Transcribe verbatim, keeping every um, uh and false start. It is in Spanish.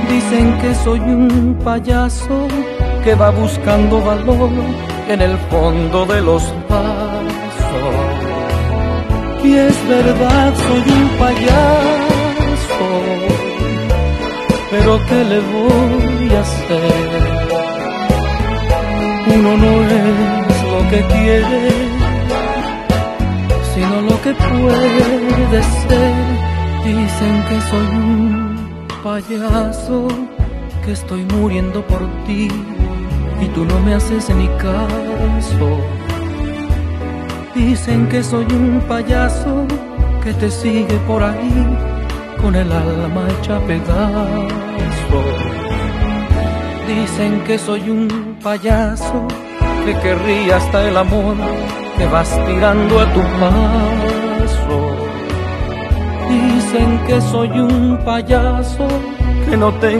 Dicen que soy un payaso que va buscando valor en el fondo de los vasos. Y es verdad, soy un payaso, pero ¿qué le voy a hacer? Uno no es lo que quiere, sino lo que puede ser. Dicen que soy un payaso, que estoy muriendo por ti y tú no me haces ni caso. Dicen que soy un payaso que te sigue por ahí con el alma hecha pedazo. Dicen que soy un payaso que querría hasta el amor que vas tirando a tu paso. Dicen que soy un payaso que no tengo